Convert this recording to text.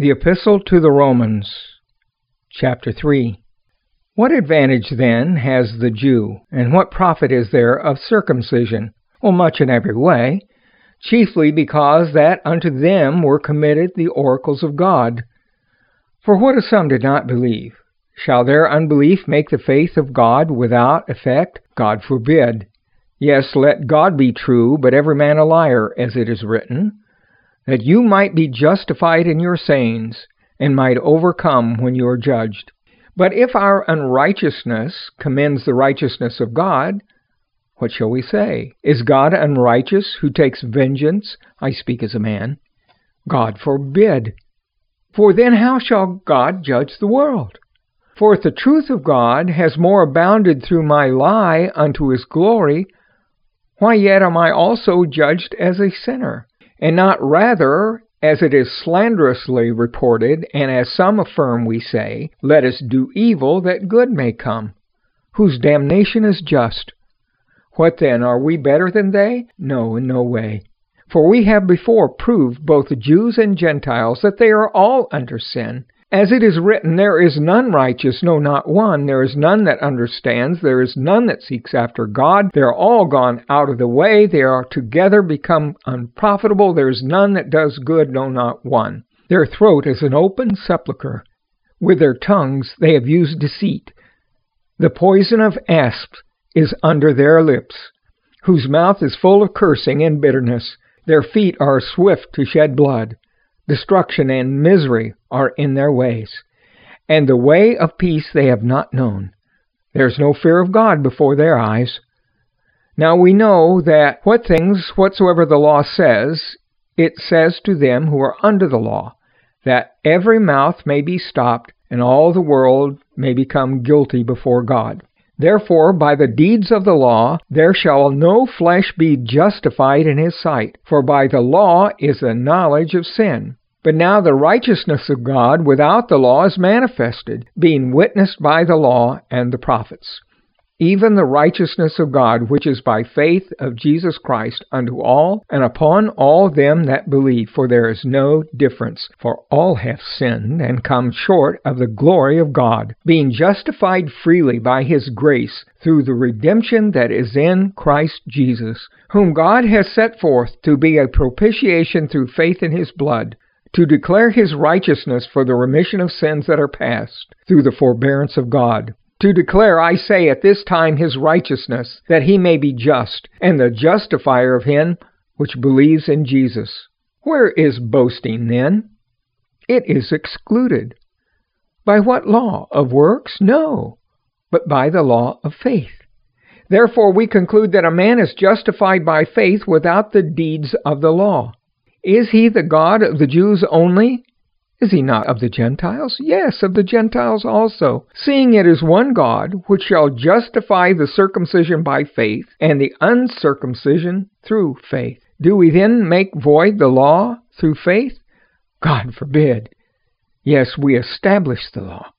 The Epistle to the Romans, chapter 3. What advantage, then, has the Jew, and what profit is there of circumcision? Well, much in every way, chiefly because that unto them were committed the oracles of God. For what if some did not believe? Shall their unbelief make the faith of God without effect? God forbid. Yes, let God be true, but every man a liar, as it is written, that you might be justified in your sayings, and might overcome when you are judged. But if our unrighteousness commends the righteousness of God, what shall we say? Is God unrighteous, who takes vengeance? I speak as a man. God forbid. For then how shall God judge the world? For if the truth of God has more abounded through my lie unto his glory, why yet am I also judged as a sinner? And not rather, as it is slanderously reported, and as some affirm we say, let us do evil that good may come, whose damnation is just. What then, are we better than they? No, in no way. For we have before proved, both the Jews and Gentiles, that they are all under sin. As it is written, there is none righteous, no, not one. There is none that understands. There is none that seeks after God. They are all gone out of the way. They are together become unprofitable. There is none that does good, no, not one. Their throat is an open sepulchre. With their tongues they have used deceit. The poison of asps is under their lips, whose mouth is full of cursing and bitterness. Their feet are swift to shed blood. Destruction and misery are in their ways, and the way of peace they have not known. There is no fear of God before their eyes. Now we know that what things whatsoever the law says, it says to them who are under the law, that every mouth may be stopped, and all the world may become guilty before God. Therefore, by the deeds of the law, there shall no flesh be justified in his sight, for by the law is the knowledge of sin. But now the righteousness of God without the law is manifested, being witnessed by the law and the prophets, even the righteousness of God, which is by faith of Jesus Christ unto all, and upon all them that believe. For there is no difference, for all have sinned, and come short of the glory of God, being justified freely by his grace, through the redemption that is in Christ Jesus, whom God has set forth to be a propitiation through faith in his blood, to declare his righteousness for the remission of sins that are past, through the forbearance of God. To declare, I say, at this time his righteousness, that he may be just, and the justifier of him which believes in Jesus. Where is boasting, then? It is excluded. By what law? Of works? No, but by the law of faith. Therefore we conclude that a man is justified by faith without the deeds of the law. Is he the God of the Jews only? Is he not of the Gentiles? Yes, of the Gentiles also, seeing it is one God, which shall justify the circumcision by faith, and the uncircumcision through faith. Do we then make void the law through faith? God forbid. Yes, we establish the law.